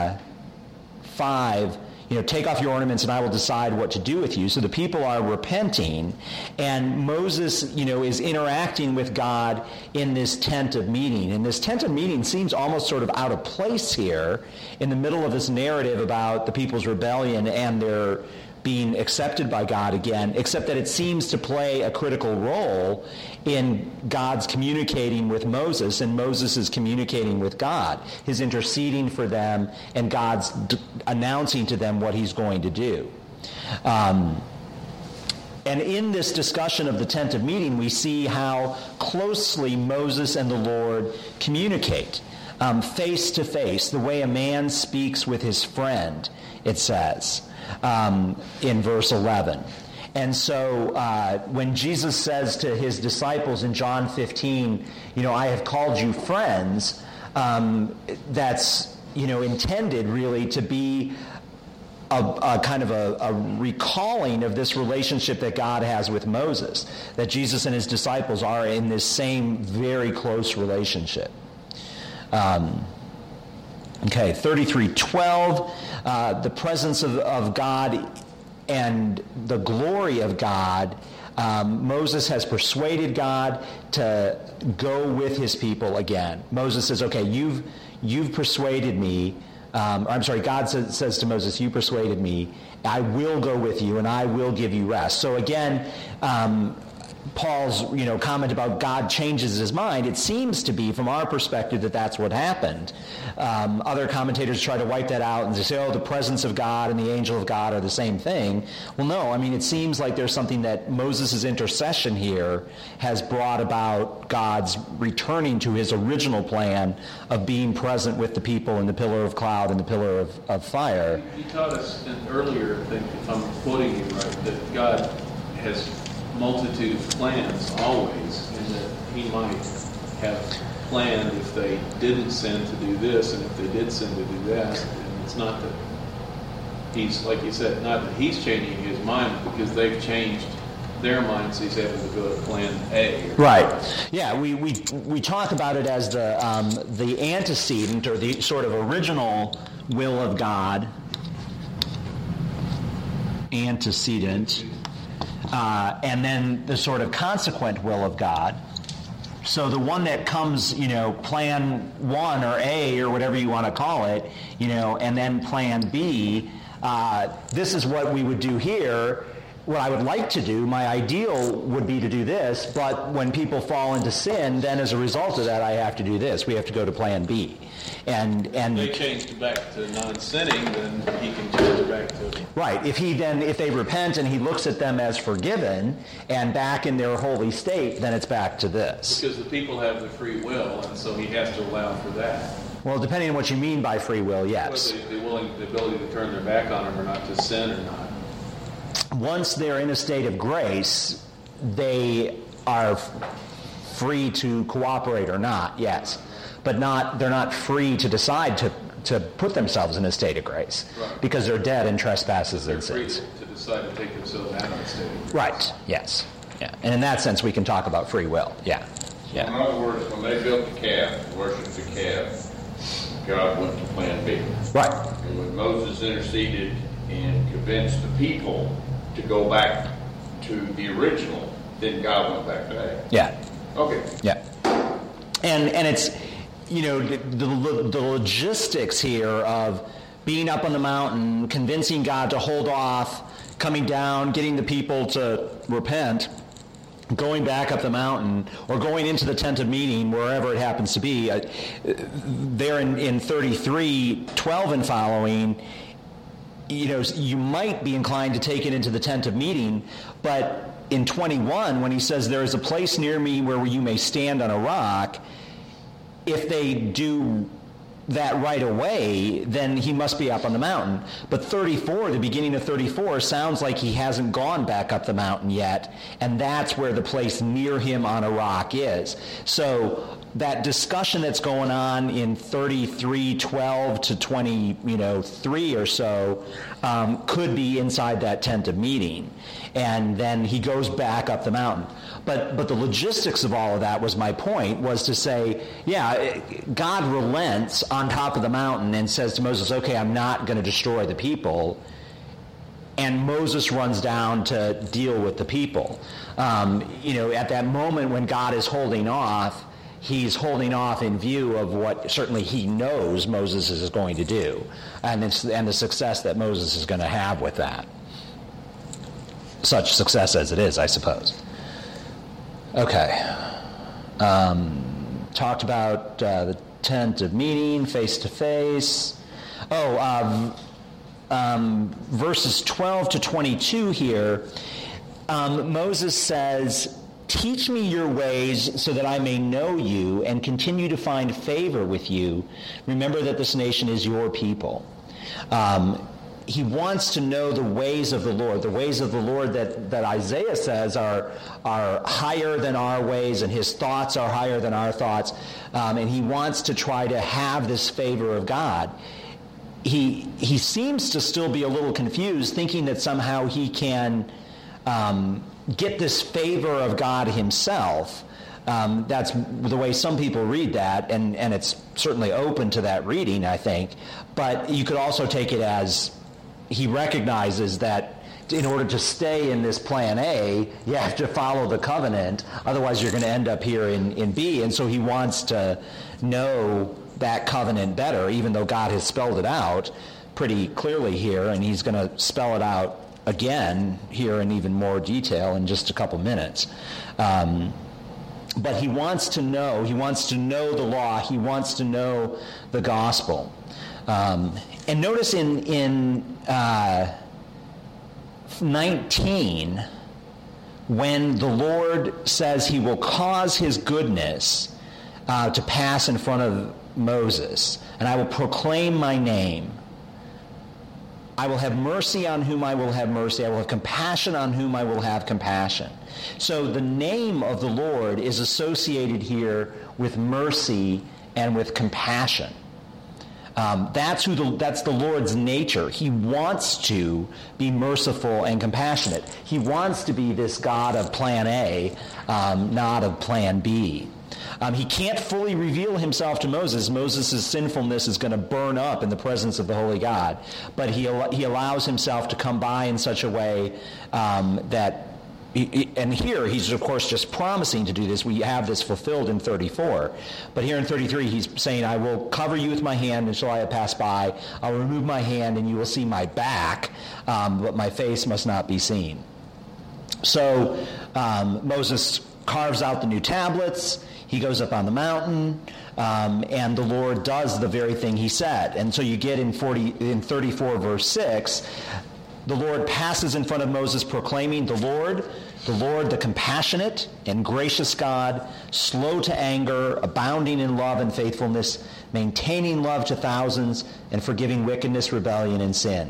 5, take off your ornaments and I will decide what to do with you. So the people are repenting, and Moses, is interacting with God in this tent of meeting. And this tent of meeting seems almost sort of out of place here in the middle of this narrative about the people's rebellion and their being accepted by God again, except that it seems to play a critical role in God's communicating with Moses, and Moses is communicating with God, his interceding for them, and God's announcing to them what he's going to do. And in this discussion of the tent of meeting, we see how closely Moses and the Lord communicate, face to face, the way a man speaks with his friend, it says. In verse 11. And so when Jesus says to his disciples in John 15, I have called you friends, that's, intended really to be a kind of a recalling of this relationship that God has with Moses, that Jesus and his disciples are in this same very close relationship. 33:12, the presence of God and the glory of God. Moses has persuaded God to go with his people again. Moses says, okay, you've persuaded me. God says to Moses, you persuaded me. I will go with you and I will give you rest. So again, Paul's comment about God changes his mind, it seems to be, from our perspective, that that's what happened. Other commentators try to wipe that out and they say, the presence of God and the angel of God are the same thing. Well, no, it seems like there's something that Moses' intercession here has brought about God's returning to his original plan of being present with the people in the pillar of cloud and the pillar of fire. You taught us earlier, I think, if I'm quoting you right, that God has multitude of plans always, and that he might have planned if they didn't sin to do this, and if they did sin to do that. And it's not that he's, like you said, not that he's changing his mind, because they've changed their minds. He's able to go to plan A. Right. Yeah, we talk about it as the antecedent, or the sort of original will of God, antecedent, and then the sort of consequent will of God. So the one that comes, plan 1 or A or whatever you want to call it, and then plan B, this is what we would do here. What I would like to do, my ideal would be to do this, but when people fall into sin, then as a result of that, I have to do this. We have to go to plan B. And they changed back to non-sinning, then he can change back to... Right. If they repent and he looks at them as forgiven and back in their holy state, then it's back to this. Because the people have the free will, and so he has to allow for that. Well, depending on what you mean by free will, yes. The ability to turn their back on him or not, to sin or not. Once they're in a state of grace, they are free to cooperate or not, yes. But they're not free to decide to put themselves in a state of grace, right, because they're dead in trespasses and sins. They're free to decide to take themselves out of a state of grace. Right, yes. Yeah. And in that sense, we can talk about free will, yeah. In other words, when they built the calf, worshipped the calf, God went to plan B. Right. And when Moses interceded and convinced the people to go back to the original, then God went back to A. Yeah. Okay. Yeah. And it's, the logistics here of being up on the mountain, convincing God to hold off, coming down, getting the people to repent, going back up the mountain, or going into the tent of meeting, wherever it happens to be. There in 33:12 and following, you might be inclined to take it into the tent of meeting, but in 21, when he says, there is a place near me where you may stand on a rock, if they do that right away, then he must be up on the mountain. But 34, the beginning of 34, sounds like he hasn't gone back up the mountain yet, and that's where the place near him on a rock is. So that discussion that's going on in 33:12 to 23 or so could be inside that tent of meeting, and then he goes back up the mountain. But the logistics of all of that was my point, was to say, God relents on top of the mountain and says to Moses, okay, I'm not going to destroy the people. And Moses runs down to deal with the people. At that moment when God is holding off, he's holding off in view of what certainly he knows Moses is going to do, and the success that Moses is going to have with that. Such success as it is, I suppose. Okay. Talked about the tent of meeting, face-to-face. Verses 12 to 22 here, Moses says, teach me your ways so that I may know you and continue to find favor with you. Remember that this nation is your people. He wants to know the ways of the Lord that Isaiah says are higher than our ways, and his thoughts are higher than our thoughts. And he wants to try to have this favor of God. he seems to still be a little confused, thinking that somehow he can get this favor of God himself. That's the way some people read that, and it's certainly open to that reading, I think. But you could also take it as he recognizes that in order to stay in this plan A, you have to follow the covenant. Otherwise, you're going to end up here in B. And so he wants to know that covenant better, even though God has spelled it out pretty clearly here, and he's going to spell it out again here in even more detail in just a couple minutes. But he wants to know the law, he wants to know the gospel. And notice in 19, when the Lord says he will cause his goodness to pass in front of Moses, and I will proclaim my name. I will have mercy on whom I will have mercy. I will have compassion on whom I will have compassion. So the name of the Lord is associated here with mercy and with compassion. That's the Lord's nature. He wants to be merciful and compassionate. He wants to be this God of plan A, not of plan B. He can't fully reveal himself to Moses. Moses' sinfulness is going to burn up in the presence of the Holy God. But he allows himself to come by in such a way that, and here he's of course just promising to do this. We have this fulfilled in 34. But here in 33 he's saying, I will cover you with my hand until I have passed by. I'll remove my hand and you will see my back, but my face must not be seen. So Moses carves out the new tablets. He goes up on the mountain, and the Lord does the very thing he said. And so you get in 34 verse 6, the Lord passes in front of Moses proclaiming, the Lord, the compassionate and gracious God, slow to anger, abounding in love and faithfulness, maintaining love to thousands, and forgiving wickedness, rebellion, and sin.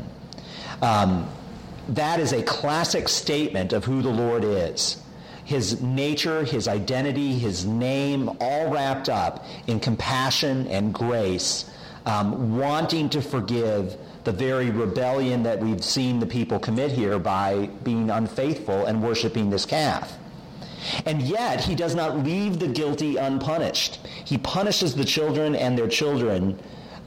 That is a classic statement of who the Lord is. His nature, his identity, his name, all wrapped up in compassion and grace, wanting to forgive the very rebellion that we've seen the people commit here by being unfaithful and worshiping this calf. And yet, he does not leave the guilty unpunished. He punishes the children and their children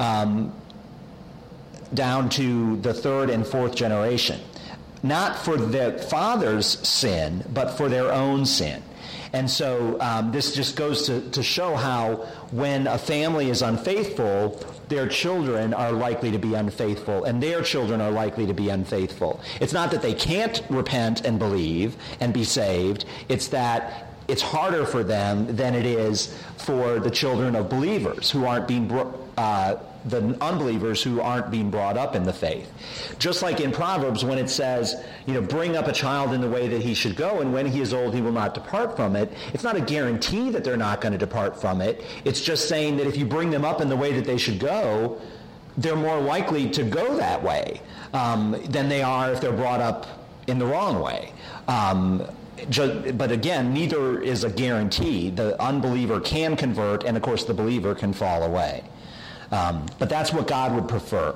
down to the third and fourth generation. Not for their father's sin, but for their own sin. And so this just goes to show how when a family is unfaithful, their children are likely to be unfaithful, and their children are likely to be unfaithful. It's not that they can't repent and believe and be saved. It's that it's harder for them than it is for the children of believers who aren't being the unbelievers who aren't being brought up in the faith. Just like in Proverbs when it says, bring up a child in the way that he should go, and when he is old he will not depart from it. It's not a guarantee that they're not going to depart from it. It's just saying that if you bring them up in the way that they should go, they're more likely to go that way than they are if they're brought up in the wrong way. But again, neither is a guarantee. The unbeliever can convert, and of course the believer can fall away. But that's what God would prefer.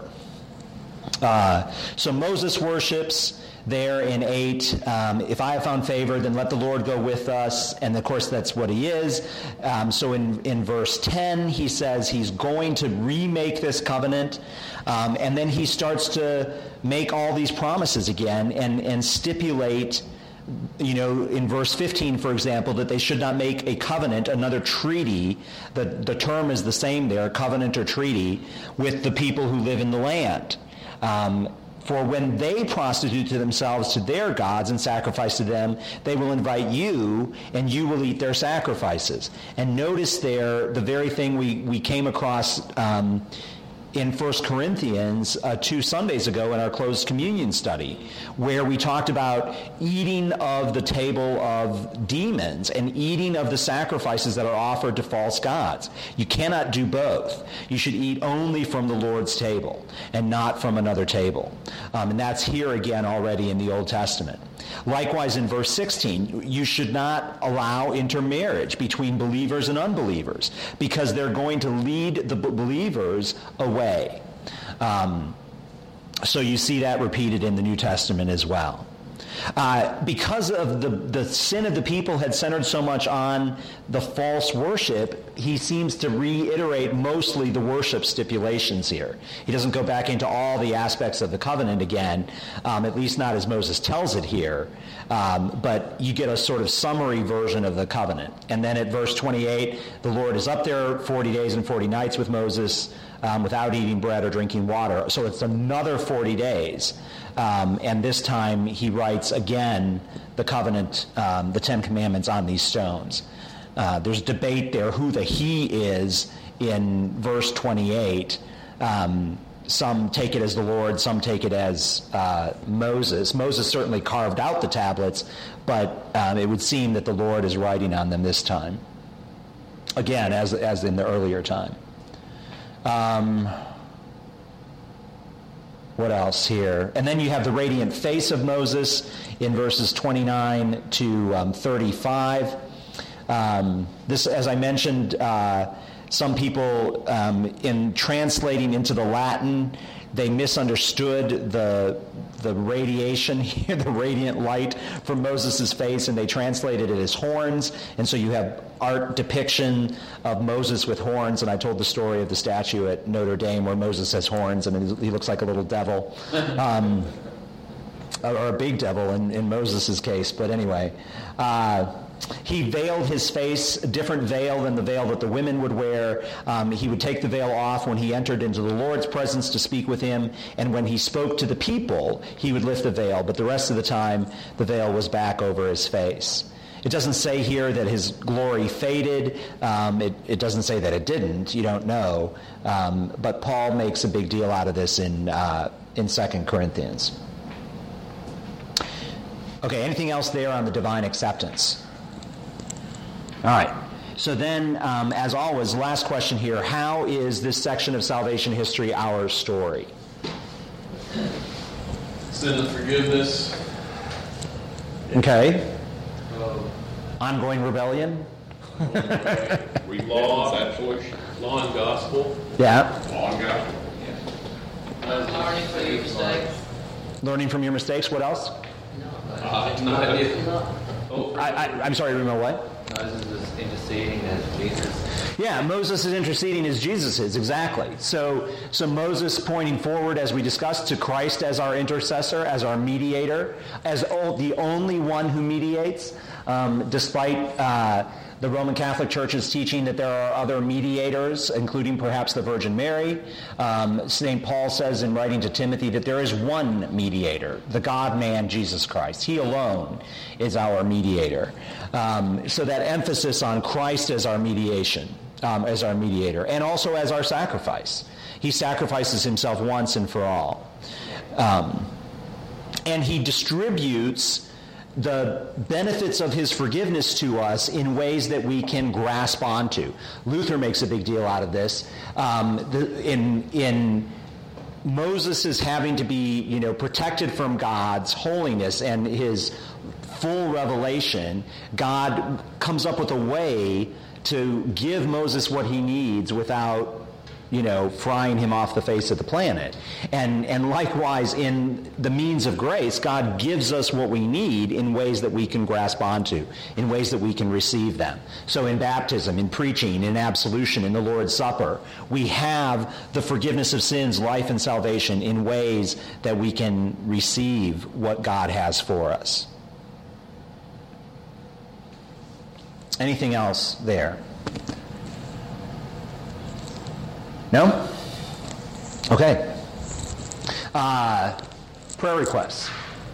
So Moses worships there in 8. If I have found favor, then let the Lord go with us. And of course that's what he is. So in verse 10, he says he's going to remake this covenant. And then he starts to make all these promises again and stipulate, in verse 15, for example, that they should not make a covenant, another treaty. The term is the same there, covenant or treaty, with the people who live in the land. For when they prostitute to themselves to their gods and sacrifice to them, they will invite you, and you will eat their sacrifices. And notice there the very thing we came across in 1 Corinthians 2 Sundays ago in our closed communion study, where we talked about eating of the table of demons and eating of the sacrifices that are offered to false gods. You cannot do both. You should eat only from the Lord's table and not from another table. And that's here again already in the Old Testament. Likewise, in verse 16, you should not allow intermarriage between believers and unbelievers, because they're going to lead the believers away. So you see that repeated in the New Testament as well. Because of the sin of the people had centered so much on the false worship, he seems to reiterate mostly the worship stipulations here. He doesn't go back into all the aspects of the covenant again, at least not as Moses tells it here, but you get a sort of summary version of the covenant. And then at verse 28, the Lord is up there 40 days and 40 nights with Moses without eating bread or drinking water. So it's another 40 days. And this time he writes again the covenant, the Ten Commandments on these stones. There's debate there who the he is in verse 28. Some take it as the Lord, some take it as Moses. Moses certainly carved out the tablets, but it would seem that the Lord is writing on them this time. Again, as in the earlier time. What else here? And then you have the radiant face of Moses in verses 29 to 35. This, as I mentioned, some people in translating into the Latin, they misunderstood the radiation here, the radiant light from Moses' face, and they translated it as horns. And so you have art depiction of Moses with horns, and I told the story of the statue at Notre Dame where Moses has horns, and he looks like a little devil, or a big devil in Moses' case. But anyway, he veiled his face, a different veil than the veil that the women would wear. He would take the veil off when he entered into the Lord's presence to speak with him, and when he spoke to the people, he would lift the veil, but the rest of the time, the veil was back over his face. It doesn't say here that his glory faded. It doesn't say that it didn't. You don't know. But Paul makes a big deal out of this in 2 Corinthians. Okay, anything else there on the divine acceptance? All right. So then, as always, last question here. How is this section of salvation history our story? Sin of forgiveness. Okay. Ongoing rebellion? Law, that choice. Law and gospel. Yeah. Law and gospel. Learning from your mistakes. Learning from your mistakes. What else? Not yet. I'm sorry, Remo, what? Moses is interceding as Jesus. Yeah, Moses is interceding as Jesus is, exactly. So Moses pointing forward, as we discussed, to Christ as our intercessor, as our mediator, as the only one who mediates, despite the Roman Catholic Church's teaching that there are other mediators, including perhaps the Virgin Mary. St. Paul says in writing to Timothy that there is one mediator, the God-man Jesus Christ. He alone is our mediator. So that emphasis on Christ as our mediation, as our mediator, and also as our sacrifice. He sacrifices himself once and for all. And he distributes the benefits of his forgiveness to us in ways that we can grasp onto. Luther makes a big deal out of this. In Moses' having to be, protected from God's holiness and his full revelation, God comes up with a way to give Moses what he needs without frying him off the face of the planet. And likewise, in the means of grace, God gives us what we need in ways that we can grasp onto, in ways that we can receive them. So in baptism, in preaching, in absolution, in the Lord's Supper, we have the forgiveness of sins, life, and salvation in ways that we can receive what God has for us. Anything else there? No? Okay. Prayer requests.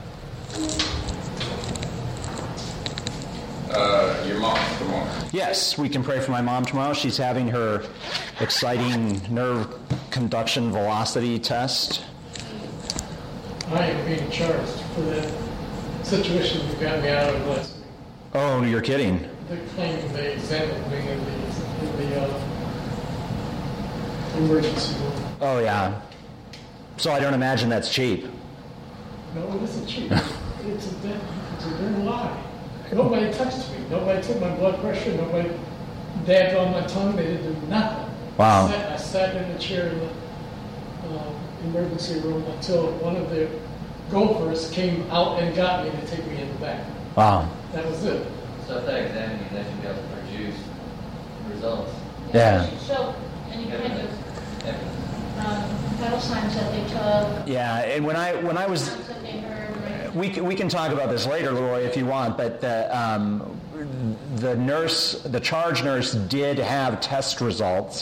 Your mom tomorrow. Yes, we can pray for my mom tomorrow. She's having her exciting nerve conduction velocity test. I am being charged for that situation you got me out of last week. Oh, you're kidding. They're claiming they exempted me in the emergency room. Oh, yeah. So I don't imagine that's cheap. No, it isn't cheap. It's a damn lie. Nobody touched me. Nobody took my blood pressure. Nobody dabbed on my tongue. They didn't do nothing. Wow. I sat in the chair in emergency room until one of the gophers came out and got me to take me in the back. Wow. That was it. So if they examine you, they should be able to produce results. Yeah. They should show any kind of Evidence. vital signs that they took, Yeah, and when I was, sounds that they heard. we can talk about this later, Leroy, if you want, but the nurse, the charge nurse, did have test results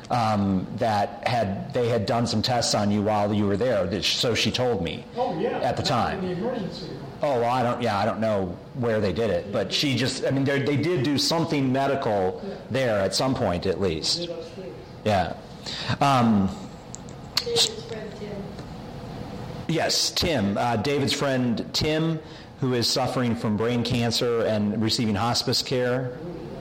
that they had done some tests on you while you were there. So she told me. Oh, yeah. At the time. In the emergency room. Oh, well, I don't know where they did it, but she just, I mean, they did do something medical there at some point at least. Did upstairs. Yeah. David's friend Tim. Yes, Tim. David's friend Tim, who is suffering from brain cancer and receiving hospice care.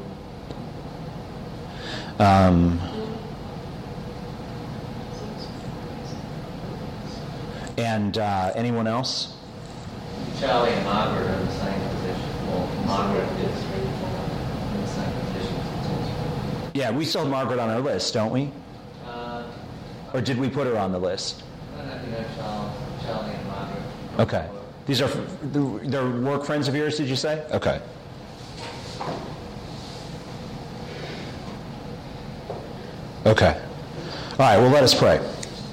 And anyone else? Charlie and Margaret are in the same position. Well, Margaret is in the same position. Yeah, we still have Margaret on our list, don't we? Or did we put her on the list? I don't know if you know Charlie and Margaret. Okay. These are they're work friends of yours, did you say? Okay. Okay. All right, well, let us pray.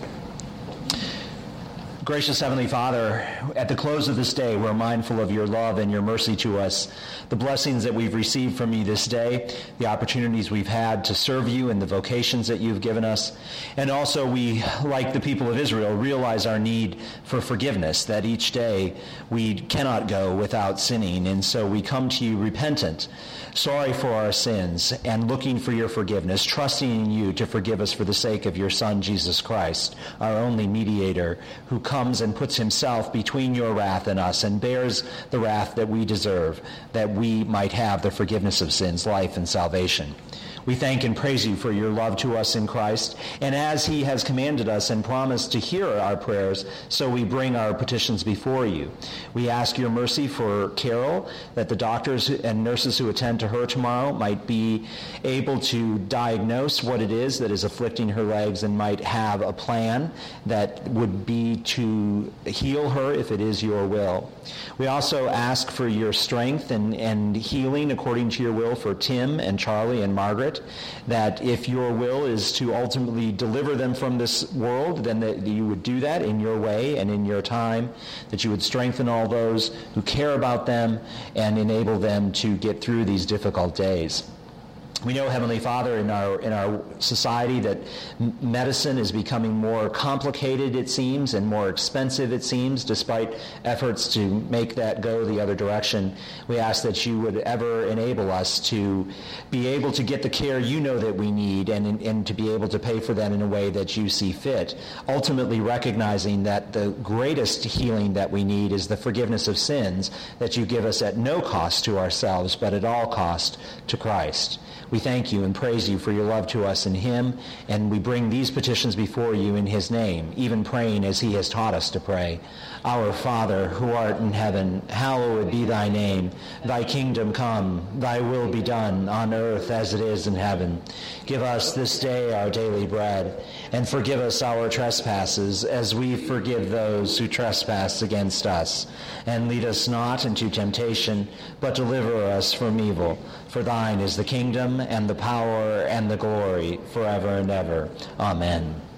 Gracious Heavenly Father, at the close of this day, we're mindful of your love and your mercy to us, the blessings that we've received from you this day, the opportunities we've had to serve you and the vocations that you've given us. And also we, like the people of Israel, realize our need for forgiveness, that each day we cannot go without sinning. And so we come to you repentant, sorry for our sins, and looking for your forgiveness, trusting in you to forgive us for the sake of your Son, Jesus Christ, our only mediator, who comes and puts himself between your wrath and us and bears the wrath that we deserve, that we might have the forgiveness of sins, life, and salvation. We thank and praise you for your love to us in Christ, and as he has commanded us and promised to hear our prayers, so we bring our petitions before you. We ask your mercy for Carol, that the doctors and nurses who attend to her tomorrow might be able to diagnose what it is that is afflicting her legs and might have a plan that would be to heal her if it is your will. We also ask for your strength and healing according to your will for Tim and Charlie and Margaret, that if your will is to ultimately deliver them from this world, then that you would do that in your way and in your time, that you would strengthen all those who care about them and enable them to get through these difficult days. We know, Heavenly Father, in our society that medicine is becoming more complicated, it seems, and more expensive, it seems, despite efforts to make that go the other direction. We ask that you would ever enable us to be able to get the care you know that we need and to be able to pay for that in a way that you see fit, ultimately recognizing that the greatest healing that we need is the forgiveness of sins that you give us at no cost to ourselves, but at all cost to Christ. We thank you and praise you for your love to us in him, and we bring these petitions before you in his name, even praying as he has taught us to pray. Our Father, who art in heaven, hallowed be thy name. Thy kingdom come, thy will be done on earth as it is in heaven. Give us this day our daily bread, and forgive us our trespasses as we forgive those who trespass against us. And lead us not into temptation, but deliver us from evil. For thine is the kingdom, and the power, and the glory, forever and ever. Amen.